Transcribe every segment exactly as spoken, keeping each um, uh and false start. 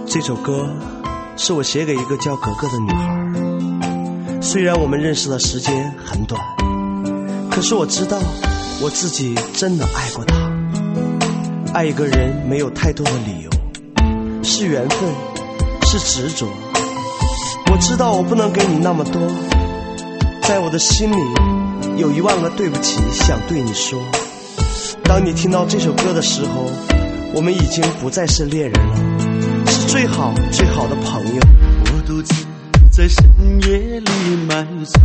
这首歌是我写给一个叫格格的女孩，虽然我们认识的时间很短，可是我知道我自己真的爱过她。爱一个人没有太多的理由，是缘分，是执着。我知道我不能给你那么多，在我的心里有一万个对不起想对你说。当你听到这首歌的时候，我们已经不再是恋人了，是最好最好的朋友。 我独自在深夜里买醉，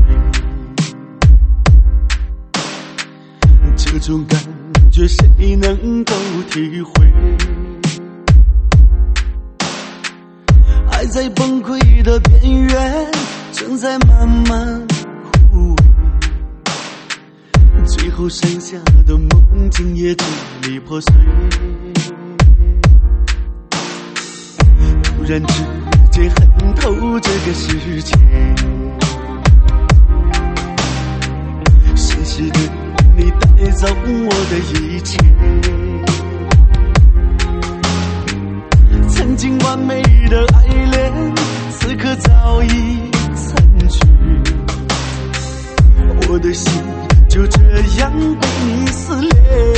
这种感觉谁能够体会？爱在崩溃的边缘，正在慢慢枯萎，最后剩下的梦境也支离破碎。突然之间恨透这个世界，现实的你带走我的一切，曾经完美的爱恋，此刻早已残缺，我的心就这样被你撕裂。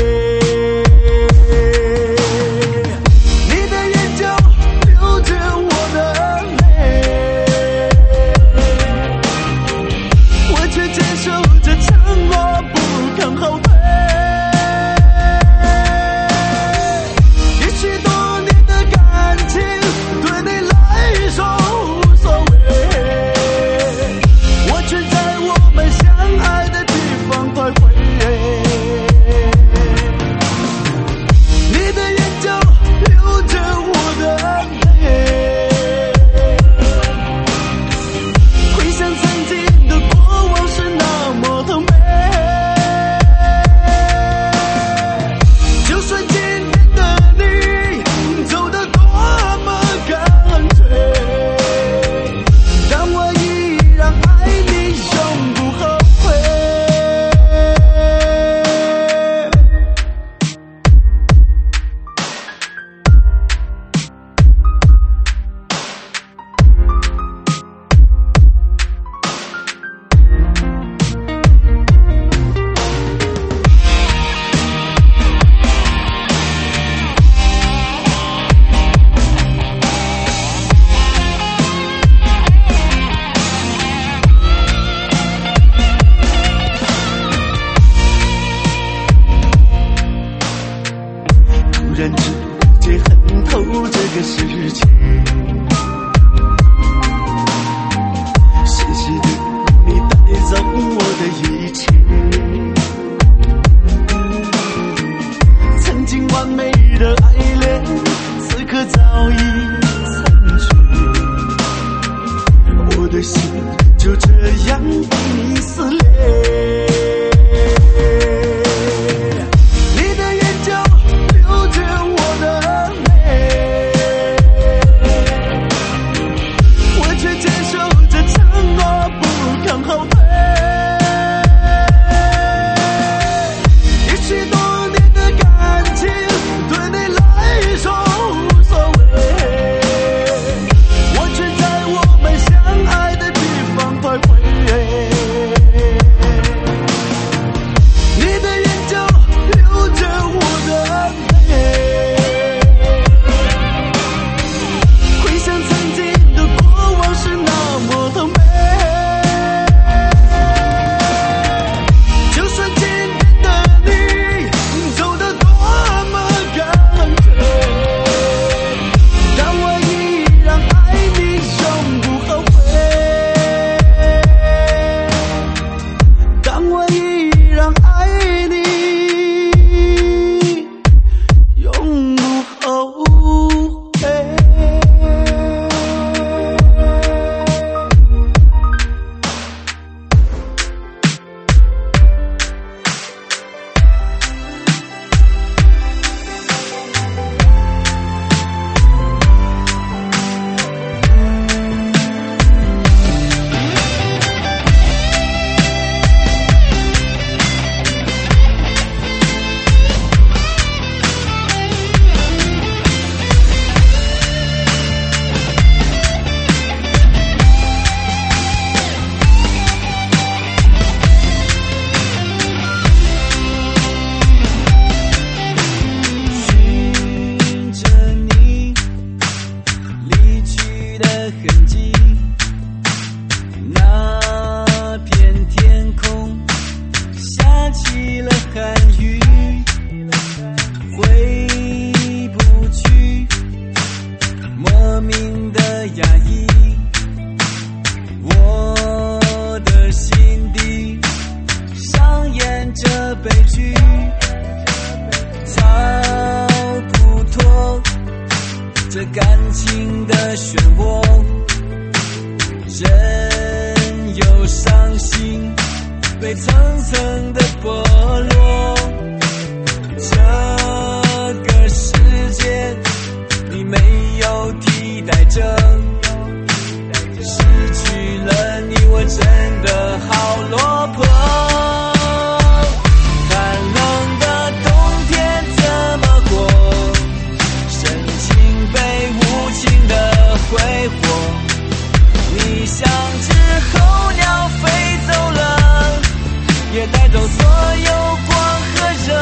你的眼角流着我的泪，我却坚守着承诺不肯后退。也许多年的感情对你来说无所谓，我却在我们相爱的地方徘徊。你的眼角流着我的泪，回想曾经的过往是那么的美。就算今天的你走得多么干脆，但我依然爱你，永不后悔。突然之间恨透这个世界，现实的你带走我的一切，曾经完美的爱恋，此刻早已残缺，我的心就这样被你撕裂。 痕迹，那片天空下起了寒雨，回不去，莫名的压抑，我的心底上演着悲剧，逃不脱这感情的漩涡，人有伤心被层层的剥落，这个世界你没有替代者，失去了你我真的好落魄，寒冷的冬天怎么过，深情被无情的挥霍，你像只候鸟飞走了，也带走所有光和热，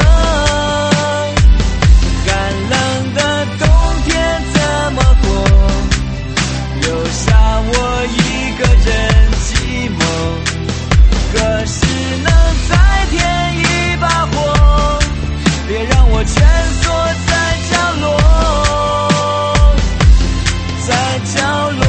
寒冷的冬天怎么过，留下我一个人寂寞，可是能再添一把火，别让我蜷缩在角落，在角落。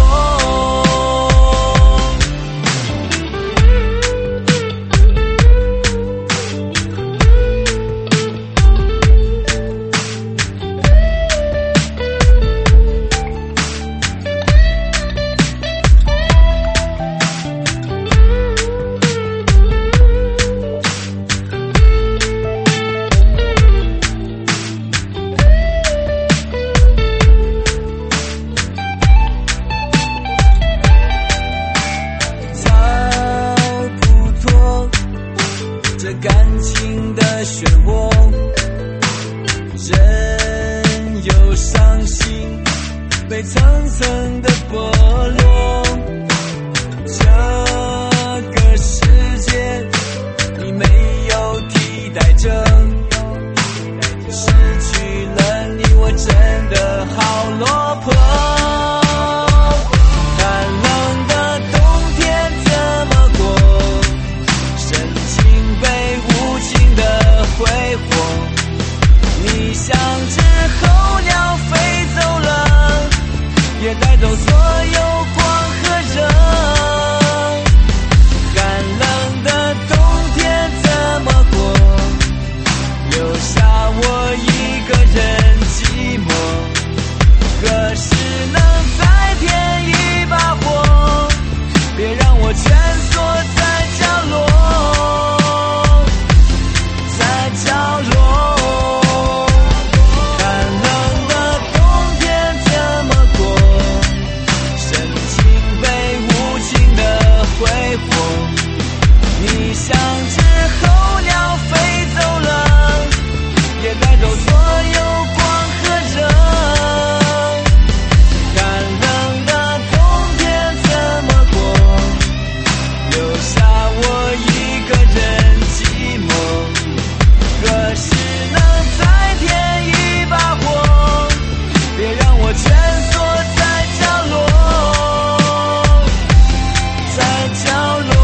这感情的漩涡，人有伤心被层层的剥落，这个世界你没有替代者，失去了你我真的好落魄，寒冷的冬天怎么过，深情被无情的挥霍，你像只候鸟飞走了，也带走所有光和热，寒冷的冬天怎么过，留下我一个人寂寞，可是能再添一把火，别让我蜷缩在角落，在角落。寒冷的冬天怎么过，深情被无情的挥霍，你像只候鸟飞走了，也带走所有光和热，寒冷的冬天怎么过，留下我一个人寂寞，可是能再添一把火，别让我蜷缩在角落，在角落。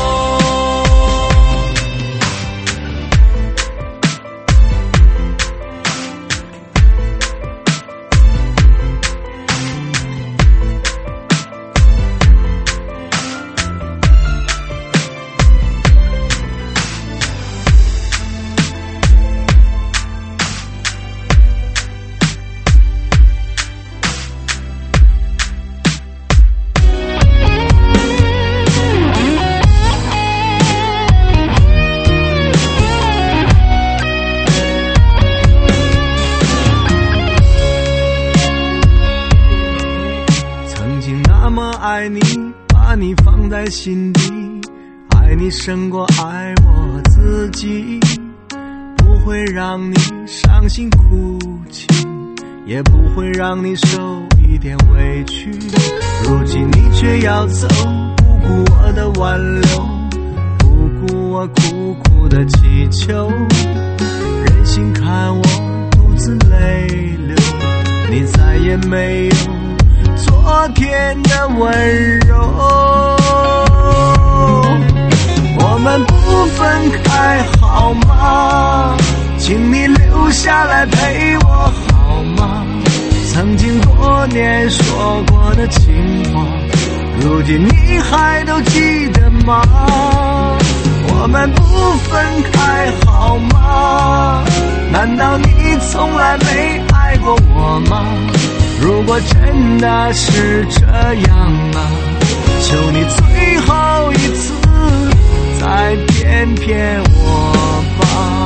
曾经那么爱你，把你放在心底，爱你胜过爱我自己，不会让你伤心哭泣，也不会让你受一点委屈，如今你却要走，不顾我的挽留，不顾我苦苦的祈求，任性看我独自泪流，你再也没有做昨天的温柔。我们不分开好吗？请你留下来陪我好吗？曾经多年说过的情话，如今你还都记得吗？我们不分开好吗？难道你从来没爱过我吗？如果真的是这样啊，求你最后一次再骗骗我吧。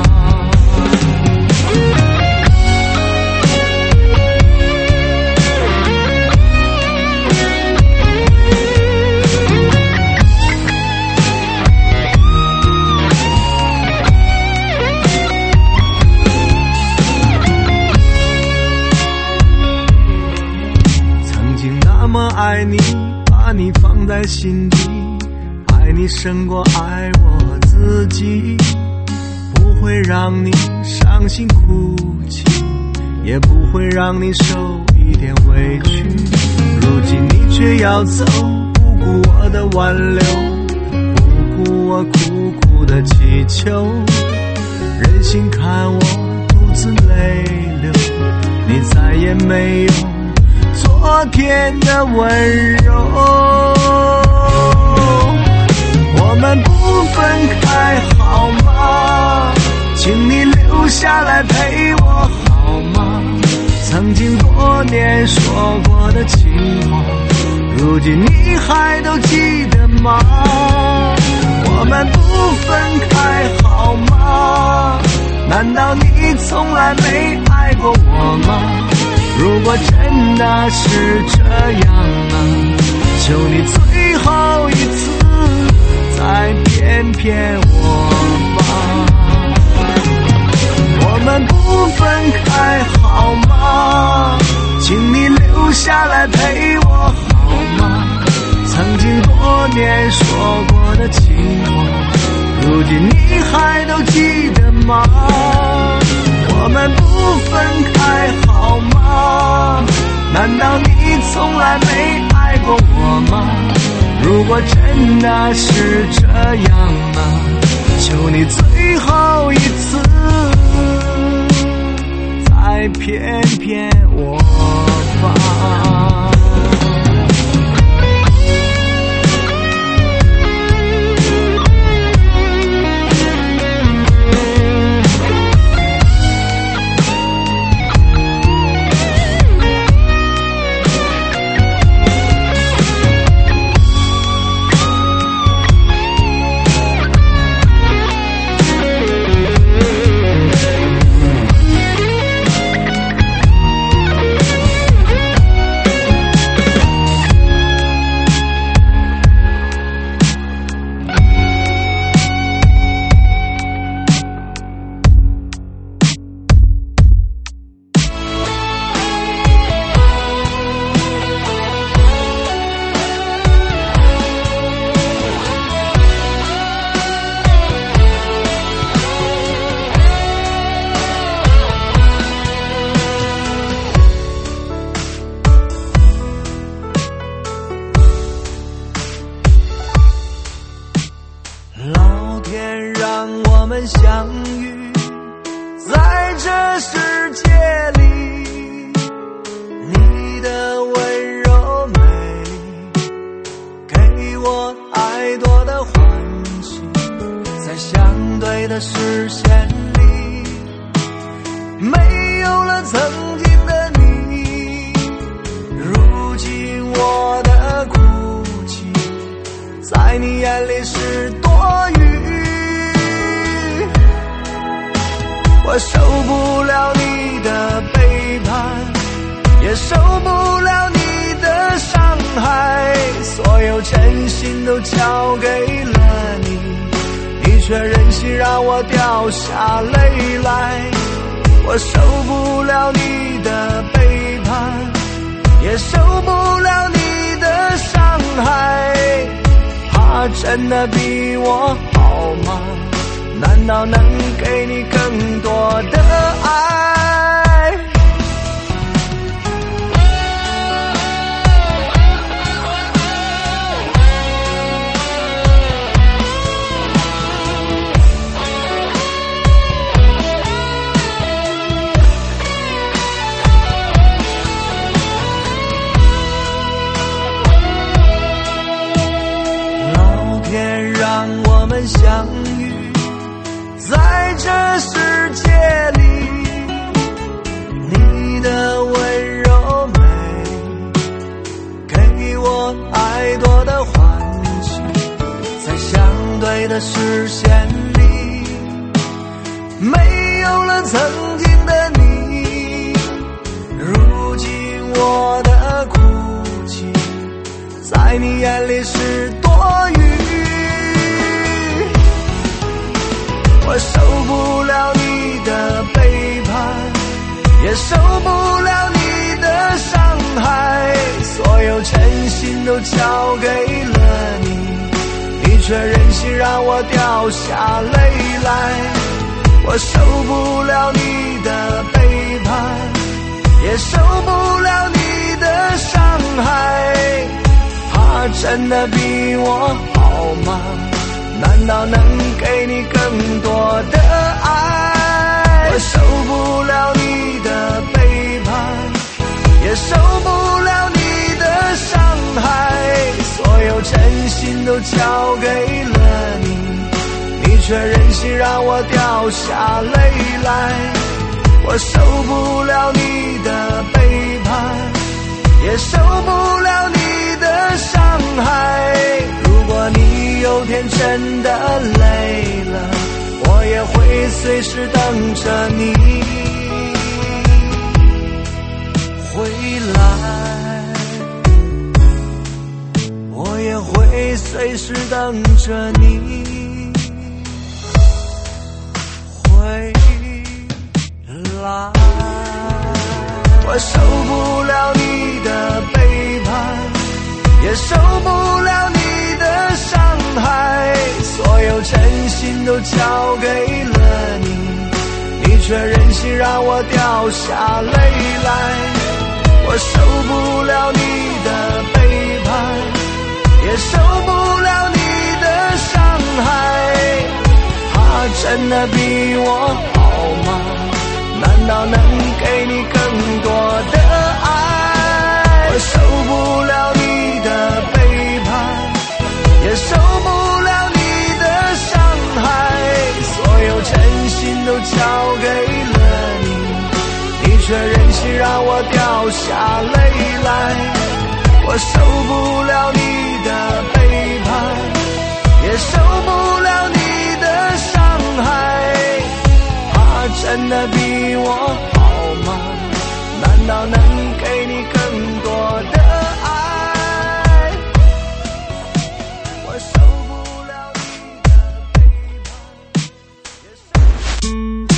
那么爱你，把你放在心底，爱你胜过爱我自己，不会让你伤心哭泣，也不会让你受一点委屈。如今你却要走，不顾我的挽留，不顾我苦苦的祈求，任性看我独自泪流，你再也没有昨天的温柔。我们不分开好吗？请你留下来陪我好吗？曾经多年说过的情话，如今你还都记得吗？我们不分开好吗？难道你从来没爱过我吗？如果真的是这样啊，求你最后一次再骗骗我吧。我们不分开好吗？请你留下来陪我好吗？曾经多年说过的情话，如今你还都记得吗？我们不分开好吗？难道你从来没爱过我吗？如果真的是这样啊，求你最后一次再骗骗我吧。老天让我们相遇在这世界里，你的温柔美给我太多的欢喜，在相对的视线里没有了曾经的你，如今我的哭泣在你眼里是多余，我受不了你的背叛，也受不了你的伤害，所有真心都交给了你，你却任性让我掉下泪来，我受不了你的背叛，也受不了你的伤害，他真的比我好吗？难道能给你更多的爱？ 爱的视线里，没有了曾经的你。如今我的哭泣，在你眼里是多余。我受不了你的背叛，也受不了你的伤害，所有真心都交给了你，你却任性让我掉下泪来。我受不了你的背叛，也受不了你的伤害，他真的比我好吗？难道能给你更多的爱？我受不了你的背叛，也受不了你的伤害，所有真心都交给了你，你却任性让我掉下泪来。我受不了你的背叛，也受不了你的伤害，如果你有天真的累了，我也会随时等着你回来，我也会随时等着你回来。我受不了你的背叛，也受不了你的伤害，所有真心都交给了你，你却任性让我掉下泪来。我受不了你的背叛，也受不了你的伤害，他真的比我好吗？难道能给你更多的爱？我受不了你的背叛，也受不了你的伤害，所有真心都交给了你，你却任性让我掉下泪来。我受不了你的背叛，也受不了你的伤害，他真的比我好吗？难道能给你更多的爱？我受不了你的背叛，也受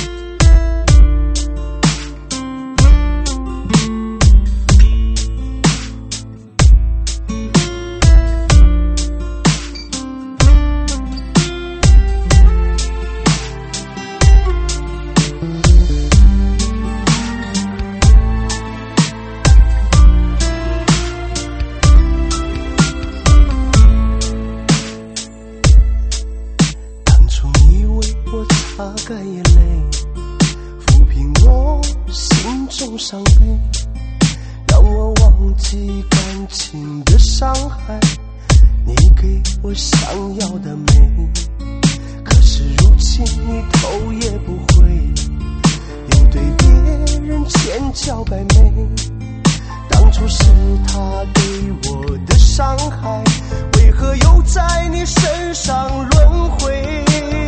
擦干眼泪，抚平我心中伤悲，让我忘记感情的伤害，你给我想要的美，可是如今你头也不回，又对别人千娇百媚，当初是他给我的伤害，为何又在你身上轮回？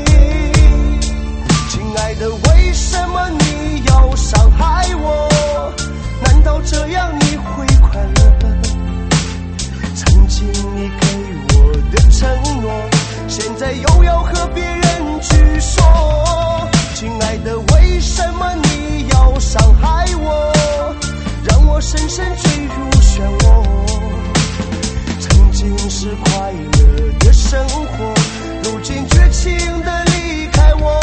亲爱的，为什么你要伤害我？难道这样你会快乐？曾经你给我的承诺，现在又要和别人去说。亲爱的，为什么你要伤害我？让我深深坠入漩涡。曾经是快乐的生活，如今绝情的离开我。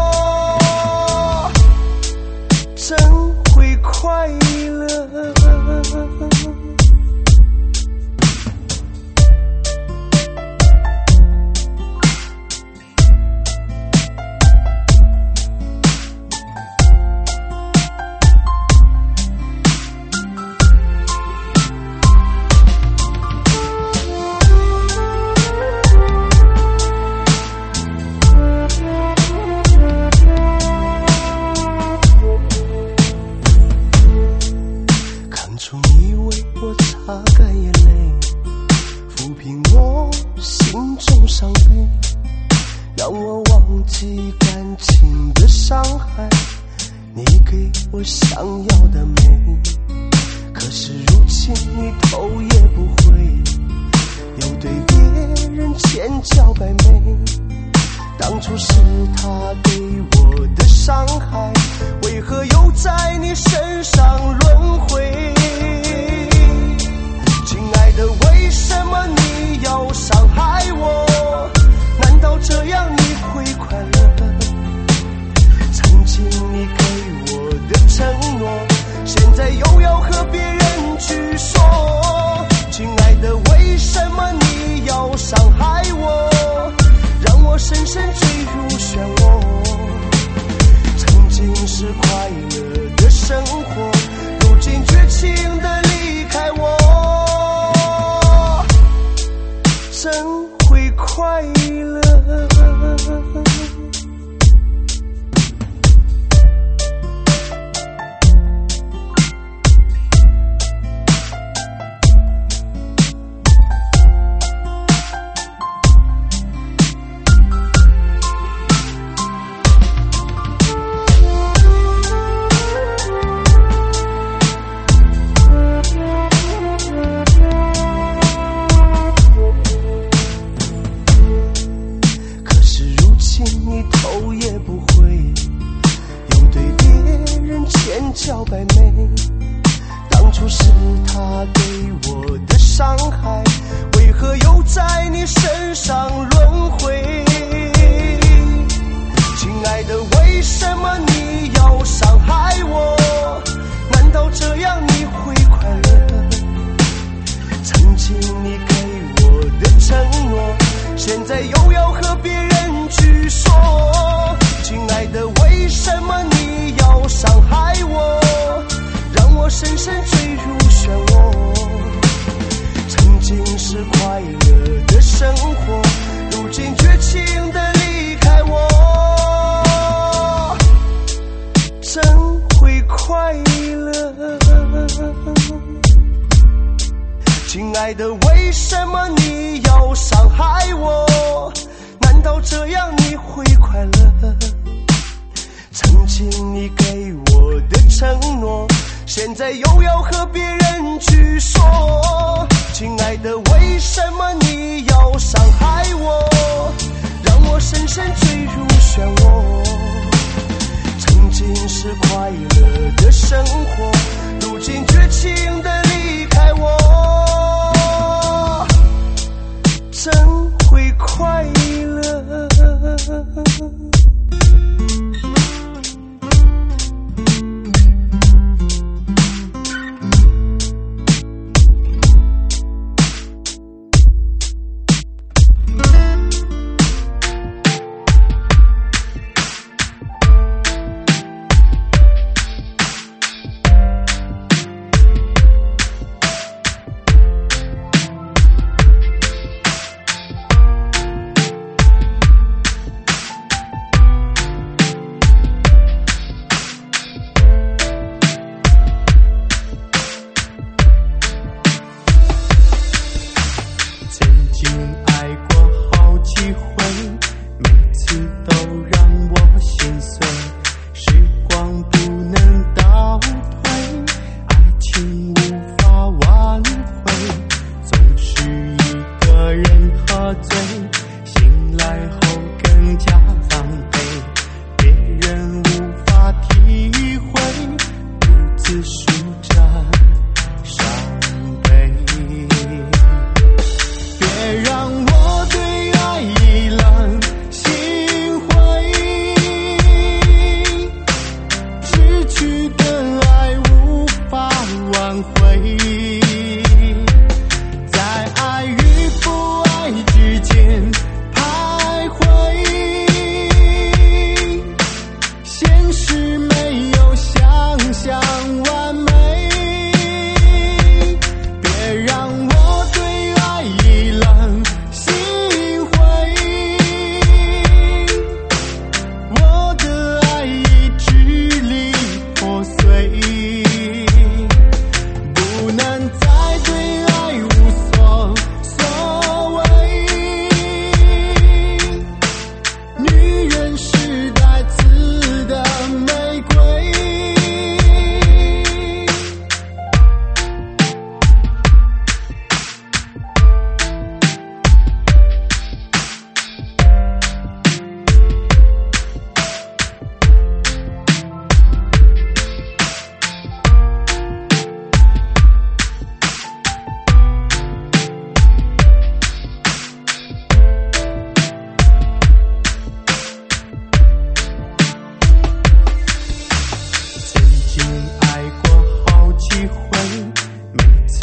真会快乐。 让我忘记感情的伤害，你给我想要的美，可是如今你头也不回，又对别人千娇百媚。当初是他给我的伤害，为何又在你身上轮回？亲爱的，为什么你要伤害我？难道这样你会快乐？曾经你给我的承诺，现在又要和别人去说。亲爱的，为什么你要伤害我？让我深深坠入漩涡。曾经是快乐的生活，如今绝情的离开我，怎会快乐？娇百媚，当初是他给我的伤害，为何又在你身上轮回？亲爱的，为什么你要伤害我？难道这样你会快乐？曾经你给我的承诺，现在又要和别人去说。亲爱的，为什么你要伤害我？让我深深坠入漩涡。曾经是快乐的生活，如今绝情的离开我，怎会快乐？亲爱的，为什么你要伤害我？难道这样你会快乐？曾经你给我的承诺，现在又要和别人去说。亲爱的，为什么你要伤害我？让我深深坠入漩涡。曾经是快乐的生活，如今绝情的离开我，怎会快乐？不能再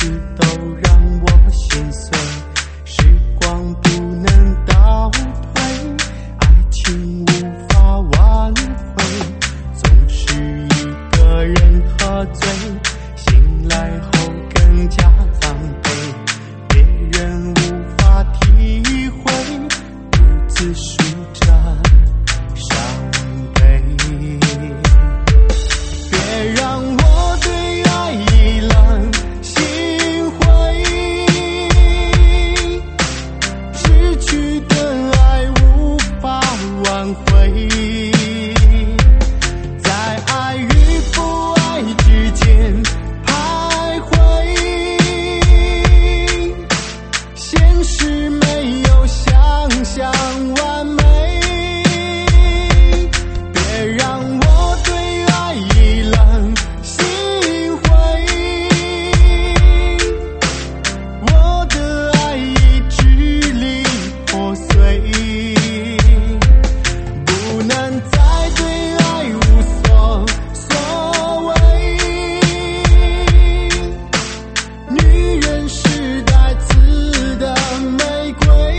次都让我心碎，时光不能倒退，爱情无法挽回，总是一个人喝醉，醒来后更加狼狈，别人无法体会，独自数着伤悲。别让我对爱意冷心灰，失去的爱无法挽回，在爱与不爱之间徘徊，现实没有想象完美，别让我对爱意冷心灰，我的爱已支离破碎，不能再对爱无所所谓，女人是带刺的玫瑰。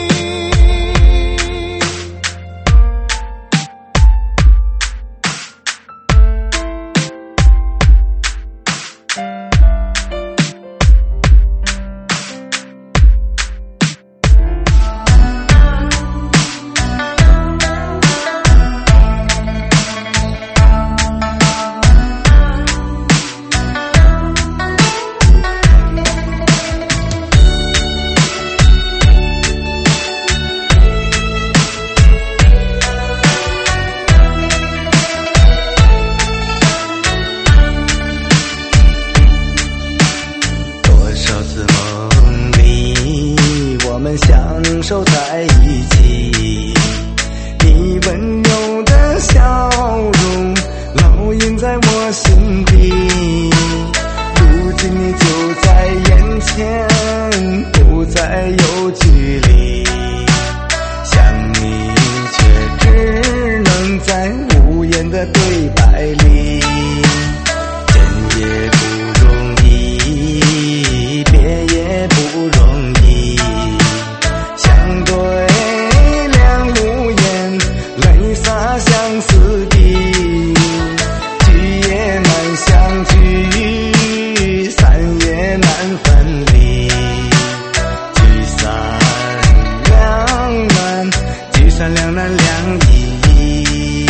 多少次梦里，我们相守在一起，你温柔的笑容烙印在我心底，如今你就在眼前，不再有距离，想你却只能在无言的对白里，真也不容易，别也不容易，相对两无言，泪洒相思地，聚也难相聚，散也难分离，聚散两难，聚散两难两易，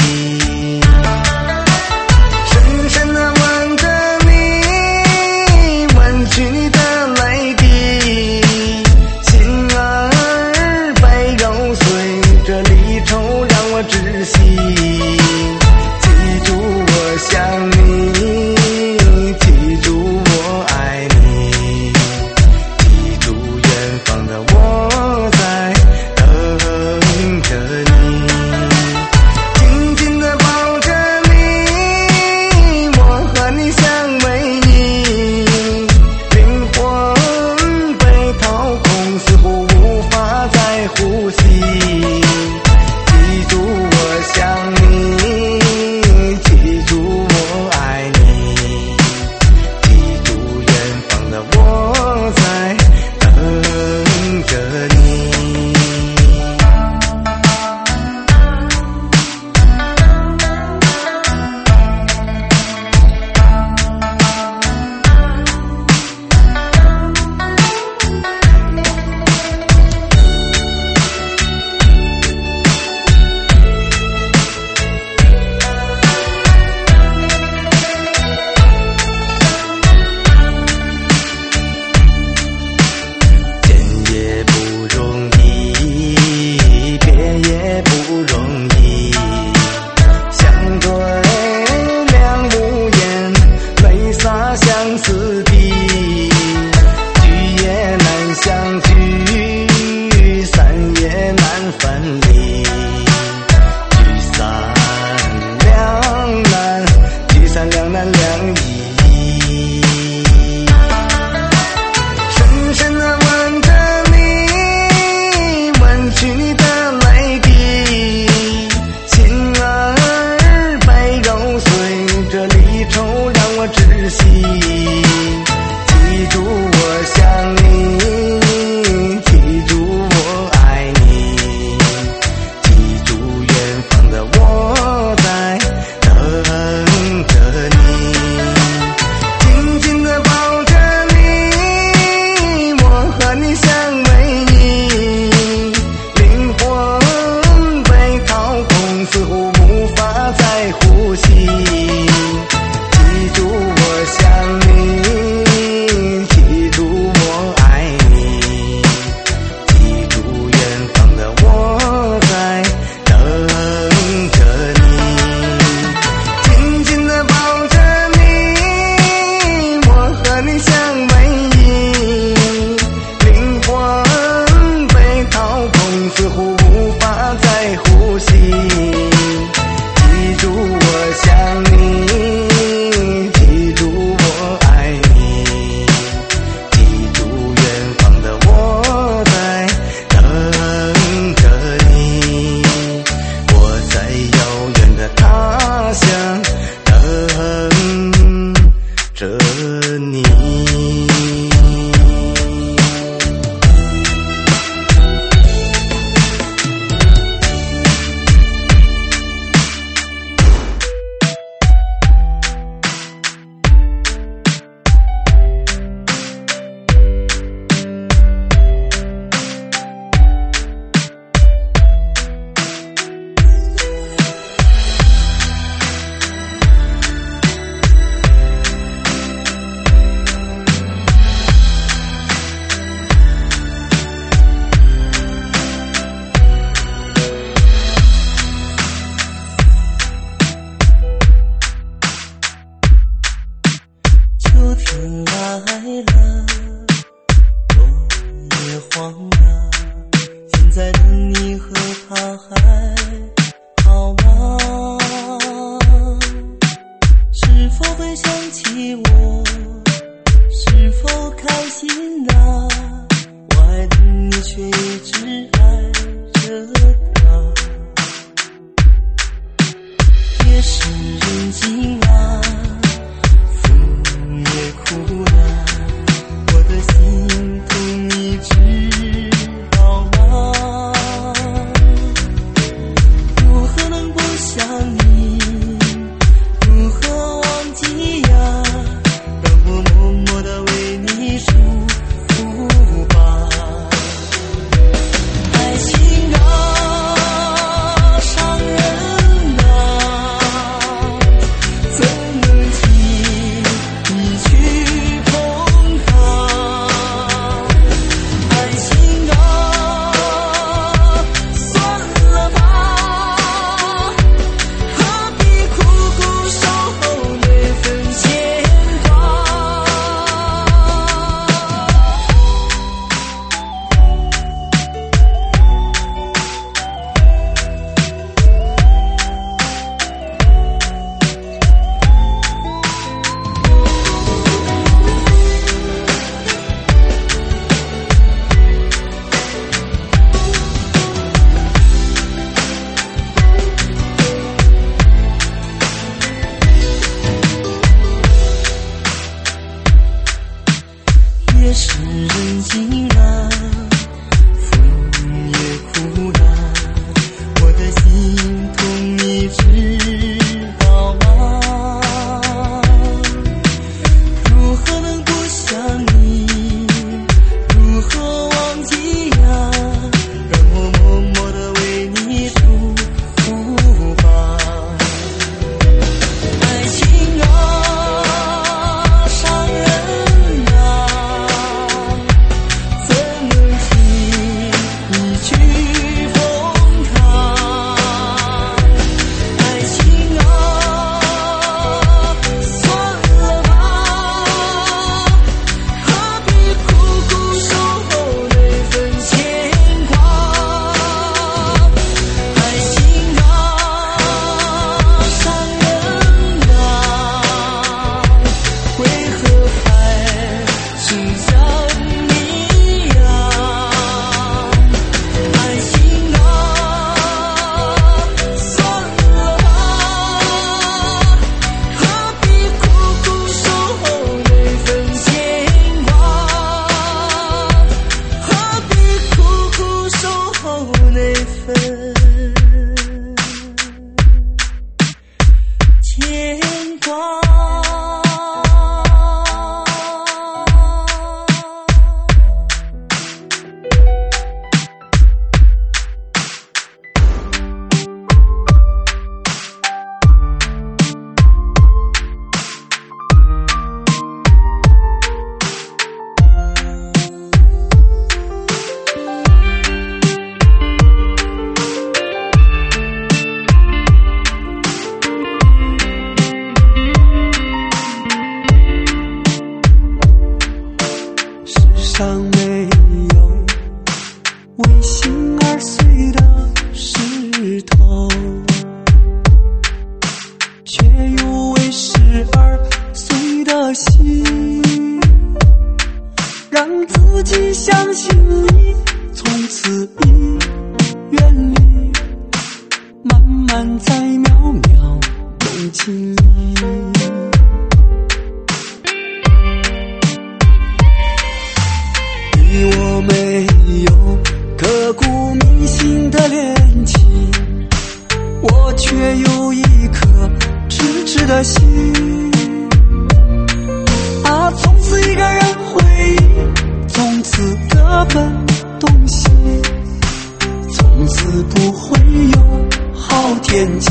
深深地吻着你，吻去你的泪滴，心儿被揉碎，这离愁让我窒息，记住我想你，记住我爱你， 慌啊，现在的你和他还好吗？是否会想起我？是否开心啊？我爱的你却一直爱着他。夜深人静啊，风也哭了，我的心痛你知道吗？如何能不想你？如何忘记呀？让我默默地为你祝福吧。爱情啊，伤人啊，怎能轻易去碰它？爱情啊，算了吧，何必苦苦守候那份牵挂？夜深人静啊，风也哭了，我的心痛你知道吗？如何能不想你？如何忘记呀？让我默默地为你祝福吧。爱情啊，伤人啊，怎能轻易去碰它？爱情啊，算了吧，何必苦苦守候那份牵挂？爱情啊，伤人啊，为何还只想你呀？爱情啊，算了吧，何必苦苦守候那份牵挂？何必苦苦守候那份牵挂？ 世上没有为心而碎的石头，却有为事而碎的心。让自己相信你，从此已远离，慢慢在渺渺梦境里。你我没有刻骨铭心的恋情，我却有一颗痴痴的心。啊，从此一个人回忆，从此各奔东西，从此不会有好天气。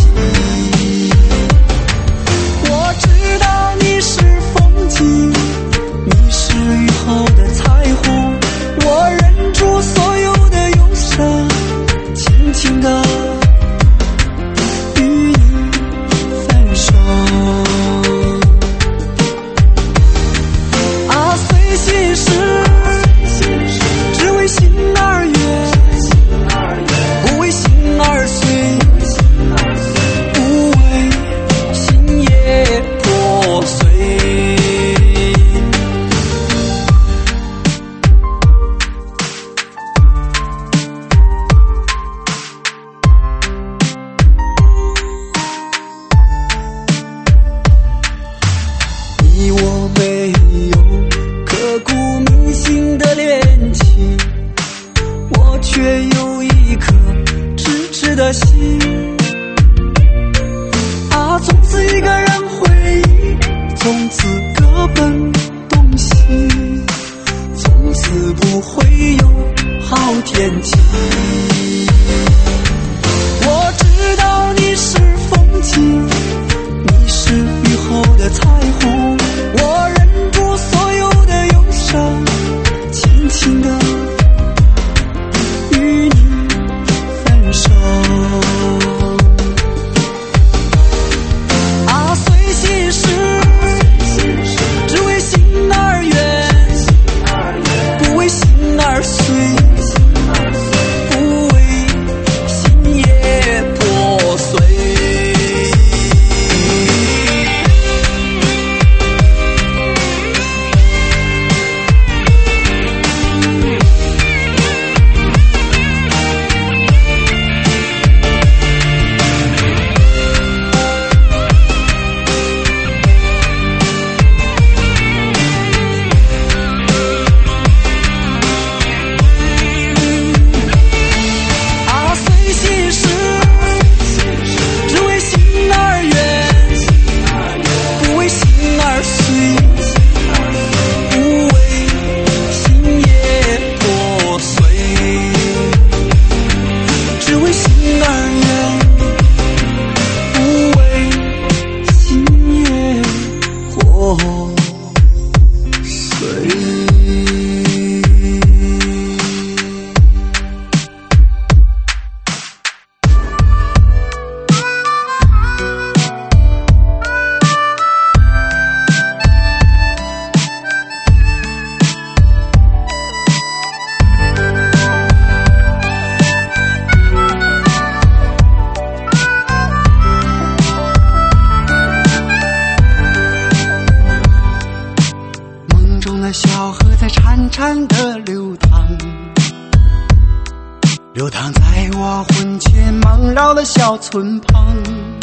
我知道你是风景，你是雨后的彩虹，我忍住所有的忧伤，轻轻地与你分手。啊，随心事，只为心惜啊，从此一个人回忆，从此各奔东西，从此不会有好天气。我知道你是风景，你是雨后的彩虹，我忍住所有的忧伤，轻轻地与你分手。啊，随心事只为心而圆，不为心而碎，不为心也破碎。小河在潺潺地流淌，流淌在我魂牵梦绕的小村旁。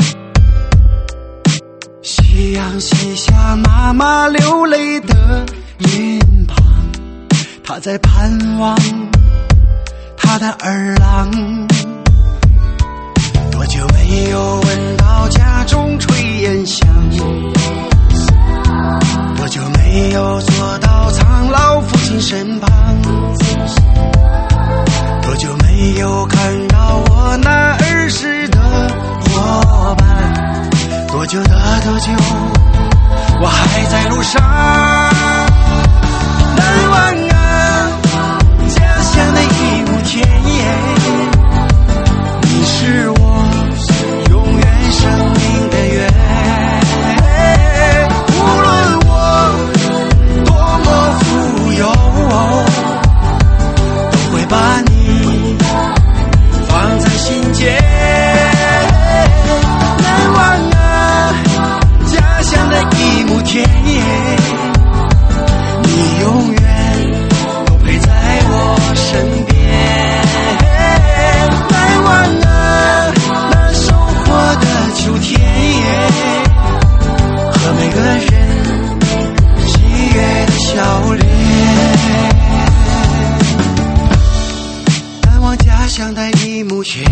夕阳西下，妈妈流泪的脸庞，她在盼望她的儿郎。多久没有闻到家中炊烟香，多久没有坐到苍老父亲身旁，多久没有看到我那儿时的伙伴，多久的多久我还在路上。难忘啊，家乡的一亩田野，你是我永远生命的源。无论都会把你放在心间。难忘啊，家乡的一亩田野，你永远都陪在我身边。难忘啊，那收获的秋天野，和每个人喜悦的笑脸。难忘家乡的一亩田，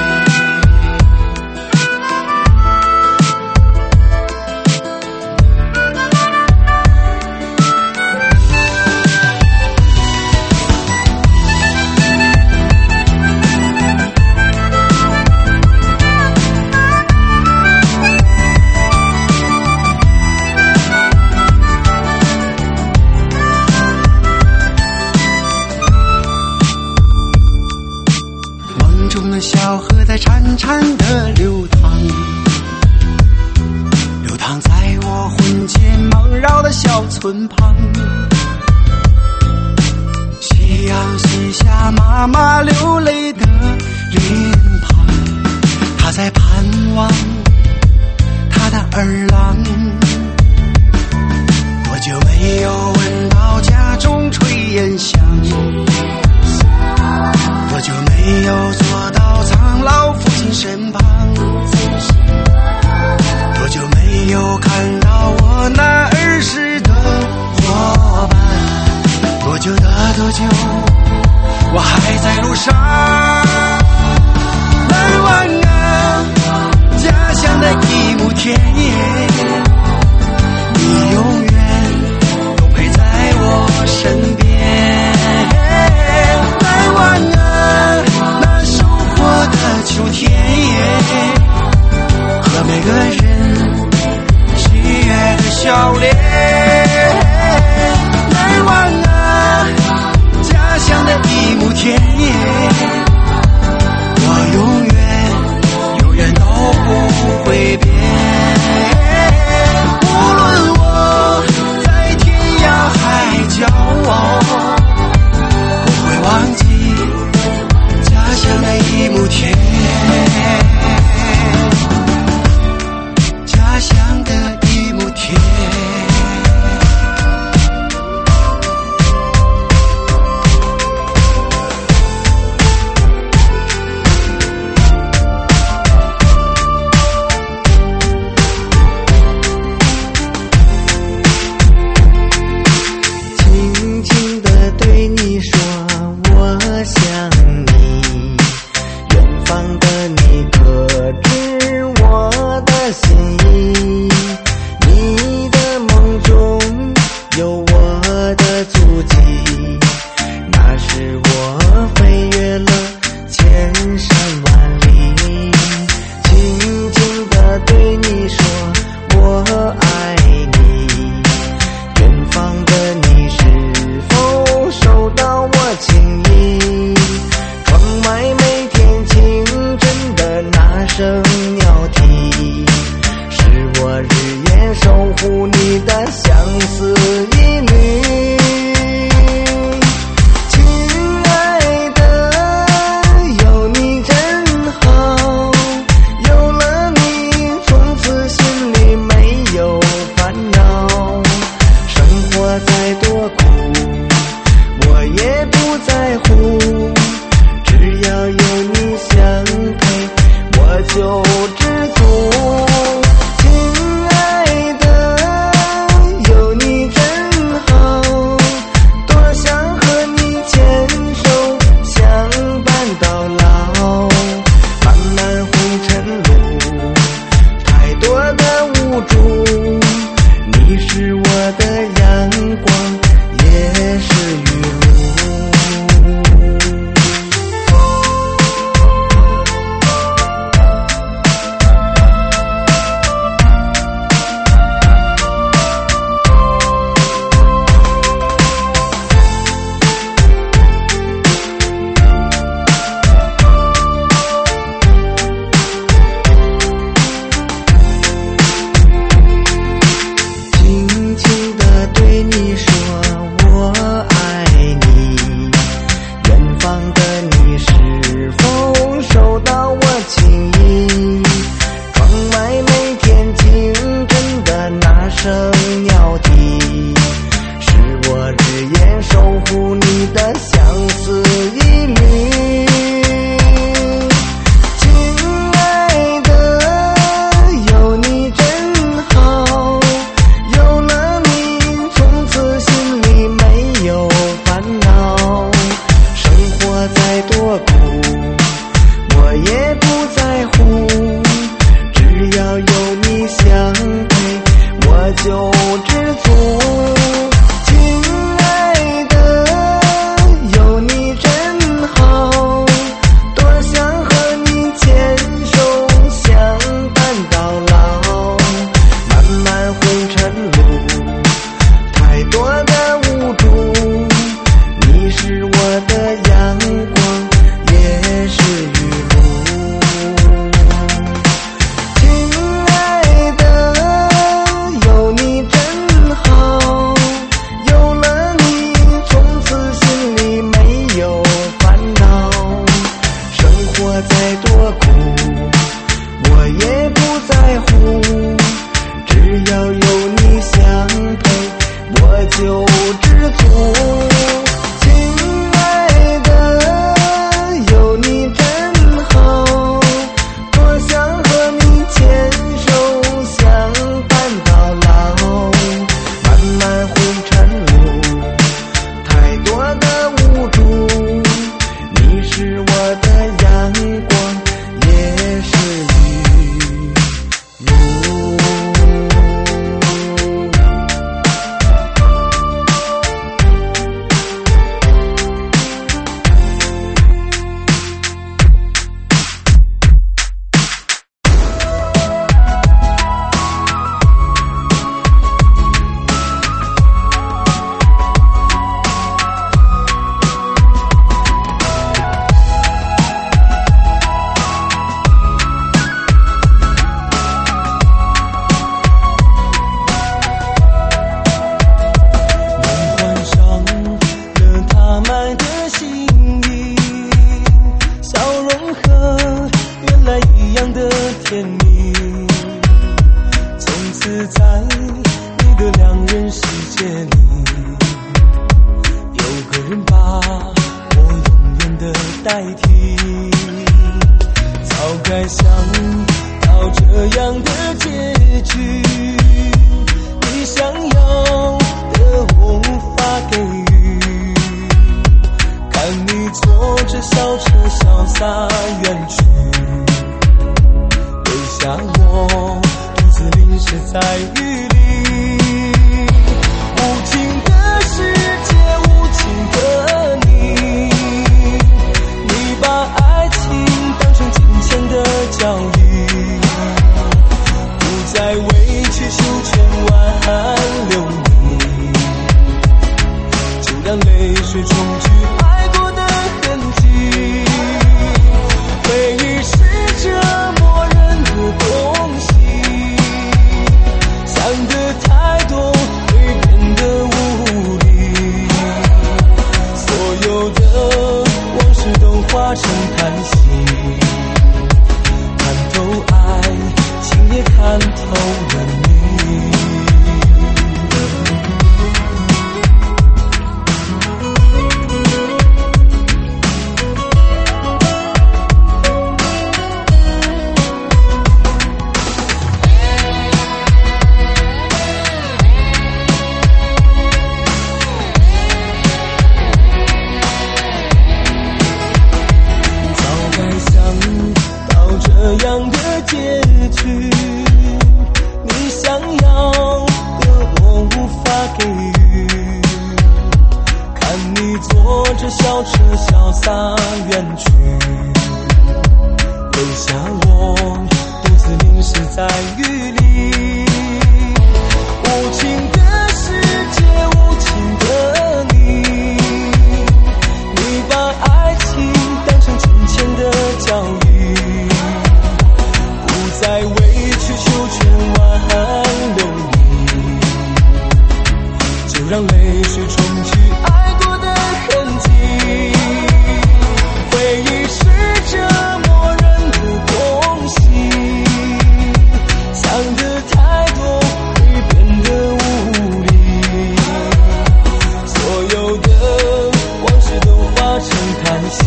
小河在潺潺地流淌，流淌在我魂牵梦绕的小村旁。夕阳西下，妈妈流泪的脸庞，她在盼望她的儿郎。多久没有闻到家中炊烟香，多久没有坐到苍老父亲身旁，多久没有看到我那儿时的伙伴，多久的多久我还在路上。难忘的一幕田野，你永远都陪在我身边。难忘啊，那收获的秋天耶，和每个人喜悦的笑脸。难忘啊，家乡的一幕田野，我永远永远都不会变。 来的心意，笑容和原来一样的甜蜜。从此在你的两人世界里，有个人把我永远的代替。早该想到这样的结局，你想要的我无法给予，看你坐着小车潇洒远去，留下我独自淋湿在雨里。无情的世界，无情的你，你把爱情当成金钱的交易，不再委曲求全挽留你，就让泪水冲去爱过的痕迹。回忆是折磨人的东西，想得太多会变得无力，所有的往事都化成叹息。看透爱情也看透了你。这样的结局，你想要的我无法给予，看你坐着小车潇洒远去，留下我独自淋湿在雨里。无情的世界，无情的你，你把爱情当成金钱的交易，不再委曲求全挽留你，就让泪水冲去爱过的痕迹。回忆是折磨人的东西，想得太多会变得无力，所有的往事都化成叹息。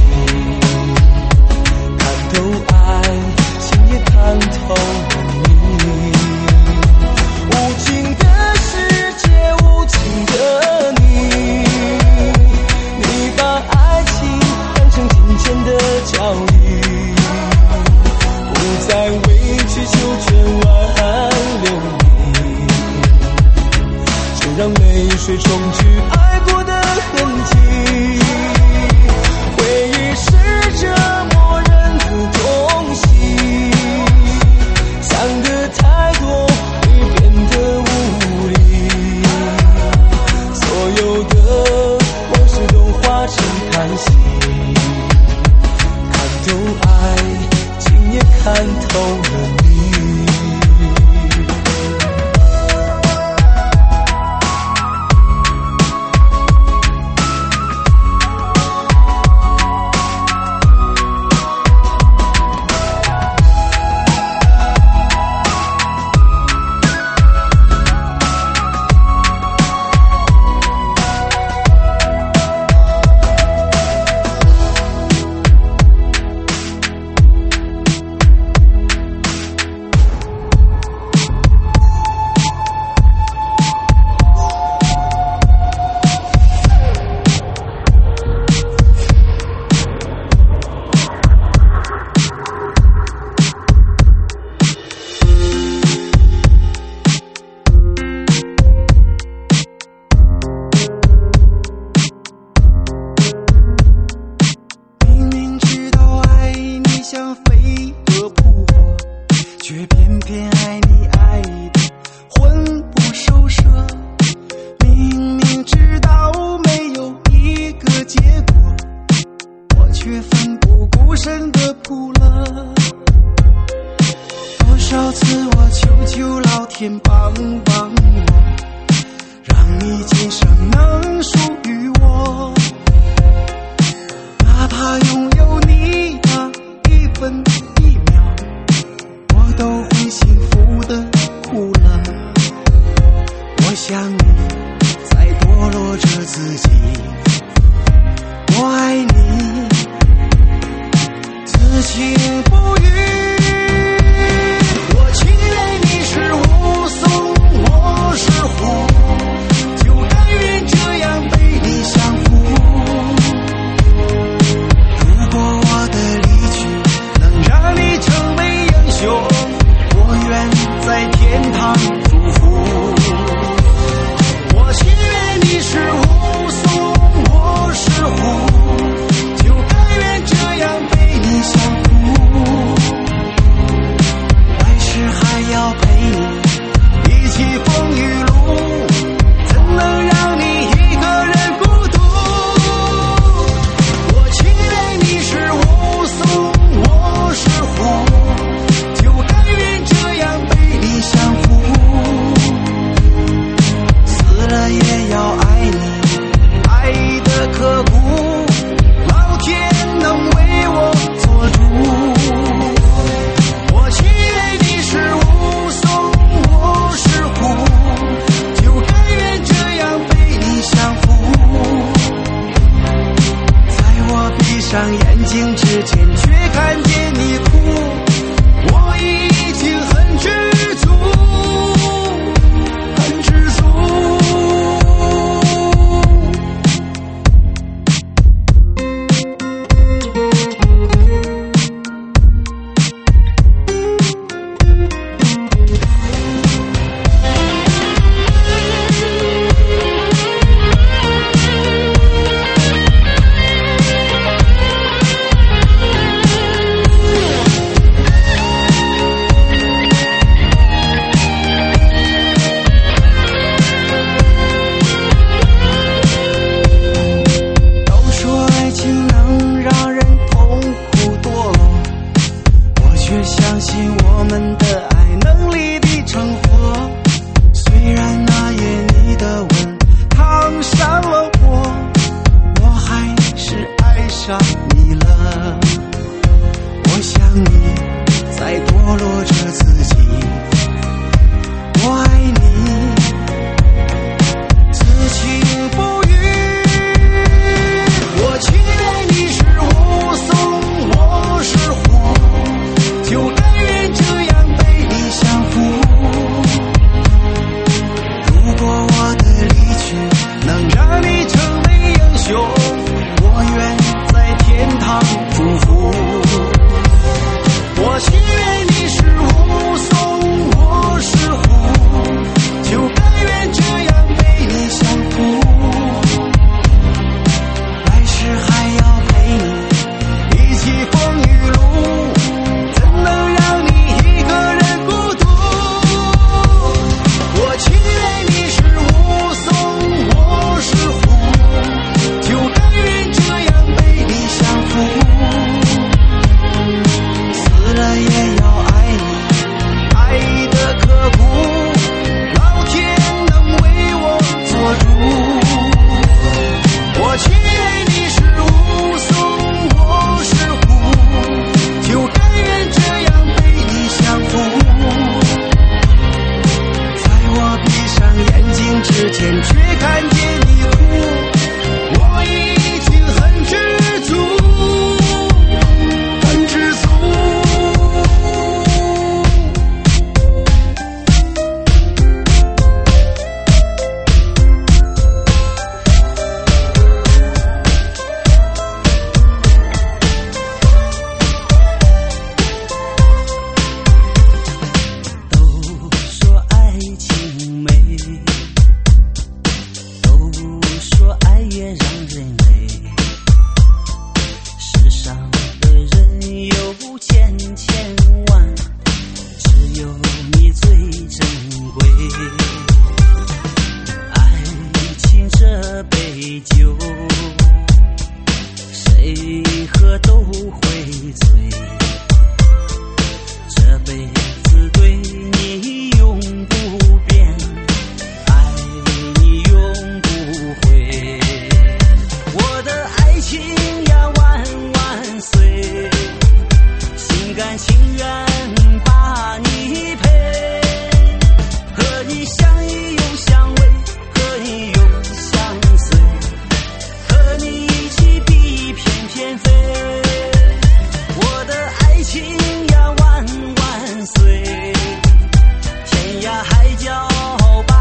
看透爱情也看透了你，无情的世界，无情的你，你把爱情当成金钱的交易，不再委曲求全挽留你，就让泪水冲去爱过的痕迹。回忆是折磨人的东西，想得太多会变得无力，所有的往事都化成叹息。看透爱情也看透了你。 上眼睛之前，却看见你哭，我已经很知足，很知足。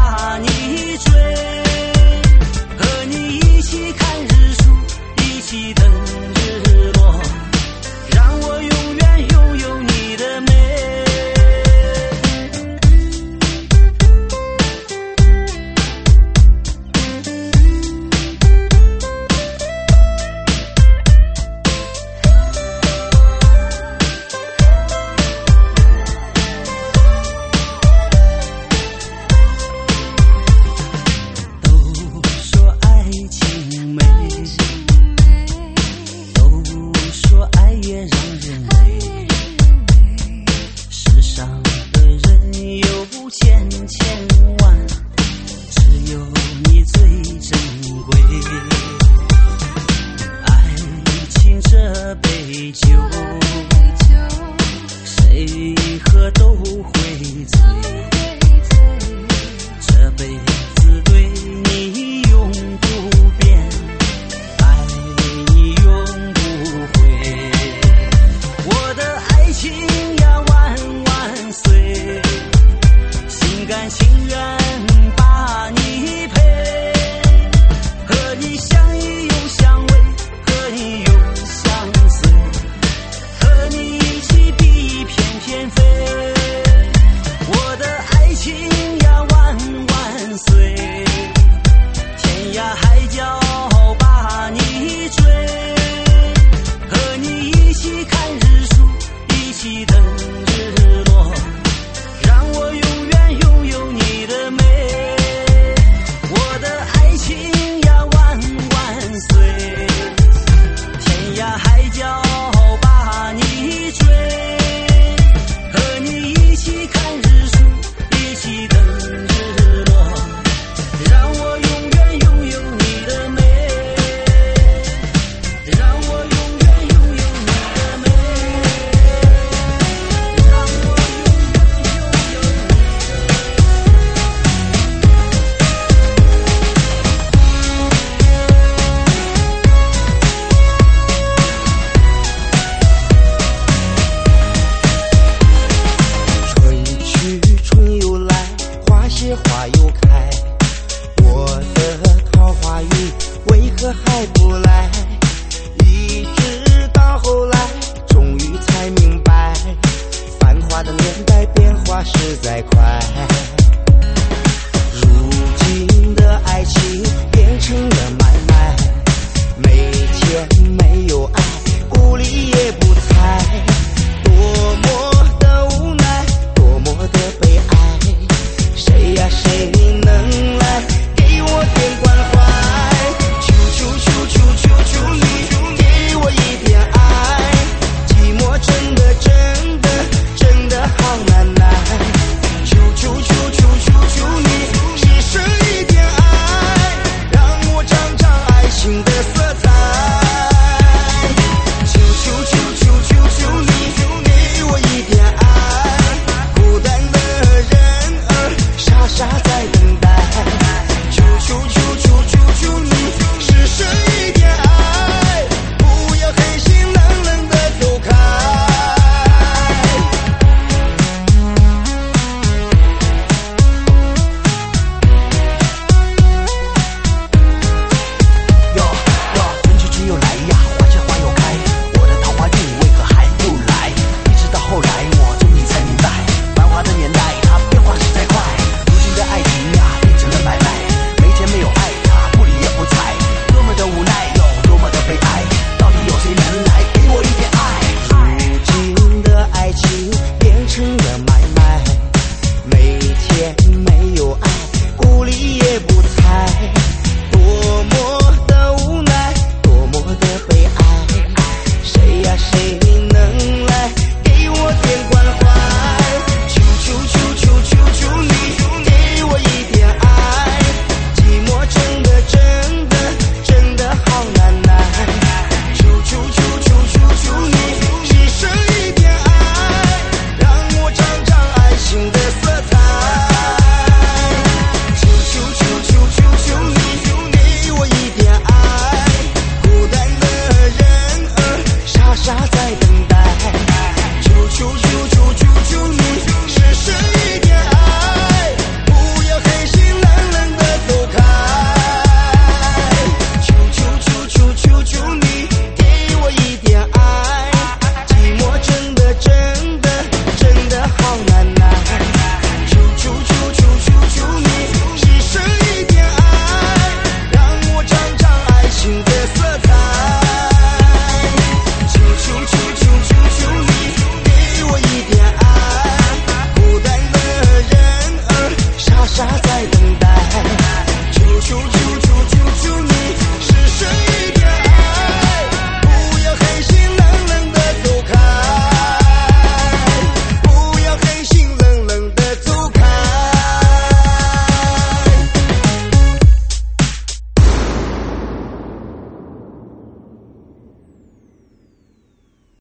一起看日出，一起